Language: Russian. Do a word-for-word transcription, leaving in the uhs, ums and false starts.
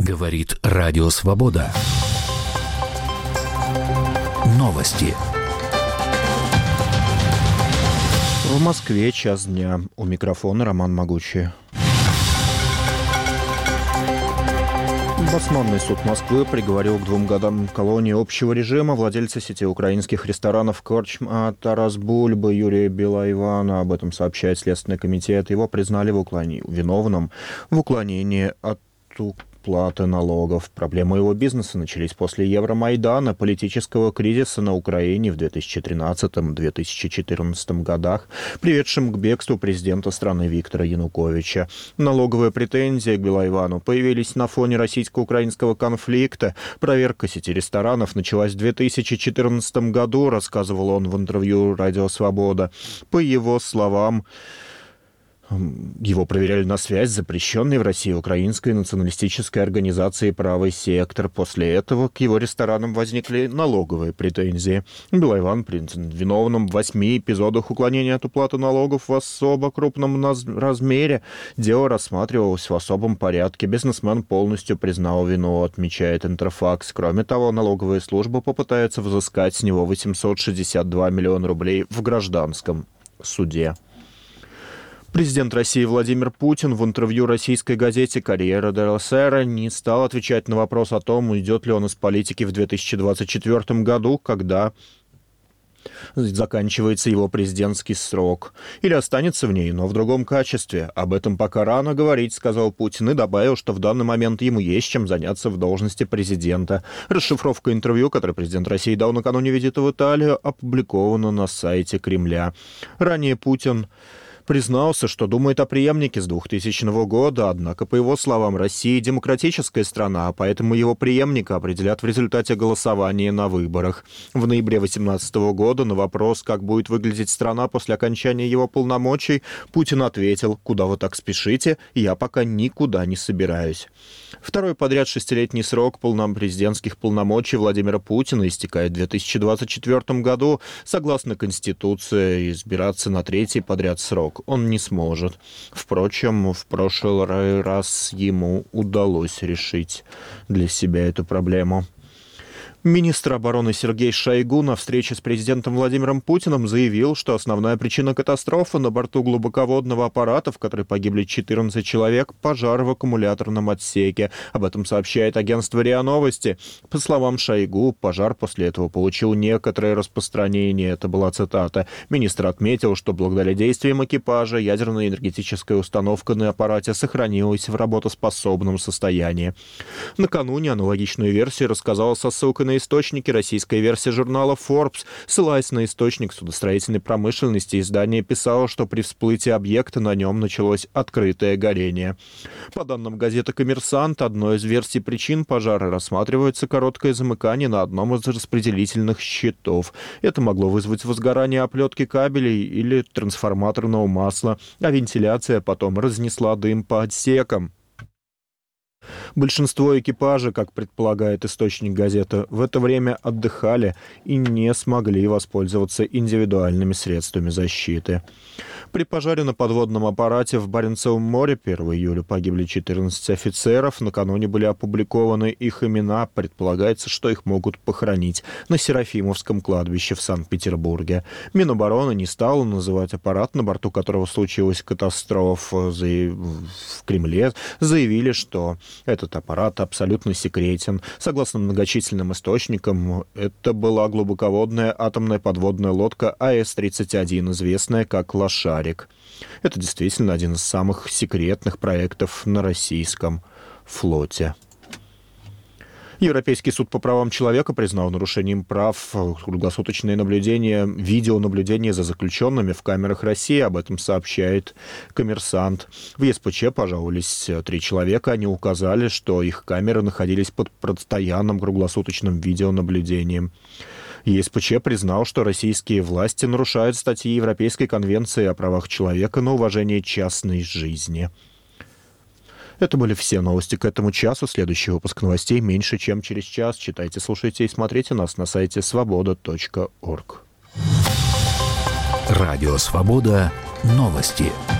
Говорит Радио Свобода. Новости. В Москве час дня. У микрофона Роман Могучий. Басманный суд Москвы приговорил к двум годам колонии общего режима владельца сети украинских ресторанов «Корчма» Тарас Бульба Юрия Белоивана. Об этом сообщает Следственный комитет. Его признали в уклонении, виновным в уклонении от уплаты налогов. Проблемы его бизнеса начались после Евромайдана, политического кризиса на Украине в две тысячи тринадцатом — две тысячи четырнадцатом годах, приведшим к бегству президента страны Виктора Януковича. Налоговые претензии к Белоивану появились на фоне российско-украинского конфликта. Проверка сети ресторанов началась в две тысячи четырнадцатом году, рассказывал он в интервью «Радио Свобода». По его словам, его проверяли на связь с запрещенной в России украинской националистической организацией «Правый сектор». После этого к его ресторанам возникли налоговые претензии. Белоиван признан виновным в восьми эпизодах уклонения от уплаты налогов в особо крупном размере. Дело рассматривалось в особом порядке. Бизнесмен полностью признал вину, отмечает Интерфакс. Кроме того, налоговая служба попытается взыскать с него восемьсот шестьдесят два миллиона рублей в гражданском суде. Президент России Владимир Путин в интервью российской газете «Корьера делла Сера» не стал отвечать на вопрос о том, уйдет ли он из политики в две тысячи двадцать четвёртом году, когда заканчивается его президентский срок, или останется в ней, но в другом качестве. Об этом пока рано говорить, сказал Путин, и добавил, что в данный момент ему есть чем заняться в должности президента. Расшифровка интервью, которое президент России дал накануне визита в Италию, опубликована на сайте Кремля. Ранее Путин признался, что думает о преемнике с двухтысячного года, однако, по его словам, Россия демократическая страна, а поэтому его преемника определят в результате голосования на выборах. В ноябре две тысячи восемнадцатого года на вопрос, как будет выглядеть страна после окончания его полномочий, Путин ответил: «Куда вы так спешите? Я пока никуда не собираюсь». Второй подряд шестилетний срок президентских полномочий Владимира Путина истекает в две тысячи двадцать четвёртом году. Согласно Конституции, избираться на третий подряд срок он не сможет. Впрочем, в прошлый раз ему удалось решить для себя эту проблему. Министр обороны Сергей Шойгу на встрече с президентом Владимиром Путиным заявил, что основная причина катастрофы на борту глубоководного аппарата, в которой погибли четырнадцать человек, пожар в аккумуляторном отсеке. Об этом сообщает агентство РИА Новости. По словам Шойгу, пожар после этого получил некоторое распространение. Это была цитата. Министр отметил, что благодаря действиям экипажа ядерная энергетическая установка на аппарате сохранилась в работоспособном состоянии. Накануне аналогичную версию рассказала со ссылкой на источники российская версия журнала Forbes. Ссылаясь на источник судостроительной промышленности, издание писало, что при всплытии объекта на нем началось открытое горение. По данным газеты «Коммерсант», одной из версий причин пожара рассматривается короткое замыкание на одном из распределительных щитов. Это могло вызвать возгорание оплетки кабелей или трансформаторного масла, а вентиляция потом разнесла дым по отсекам. Большинство экипажа, как предполагает источник газеты, в это время отдыхали и не смогли воспользоваться индивидуальными средствами защиты. При пожаре на подводном аппарате в Баренцевом море первого июля погибли четырнадцать офицеров. Накануне были опубликованы их имена. Предполагается, что их могут похоронить на Серафимовском кладбище в Санкт-Петербурге. Минобороны не стало называть аппарат, на борту которого случилась катастрофа. В Кремле заявили, что этот аппарат абсолютно секретен. Согласно многочисленным источникам, это была глубоководная атомная подводная лодка А С тридцать один, известная как «Лошадь». Это действительно один из самых секретных проектов на российском флоте. Европейский суд по правам человека признал нарушением прав круглосуточное наблюдение, видеонаблюдение за заключенными в камерах России. Об этом сообщает «Коммерсант». В Е С П Ч пожаловались три человека. Они указали, что их камеры находились под постоянным круглосуточным видеонаблюдением. Е С П Ч признал, что российские власти нарушают статьи Европейской конвенции о правах человека на уважение частной жизни. Это были все новости к этому часу. Следующий выпуск новостей меньше, чем через час. Читайте, слушайте и смотрите нас на сайте свобода точка орг. Радио «Свобода». Новости.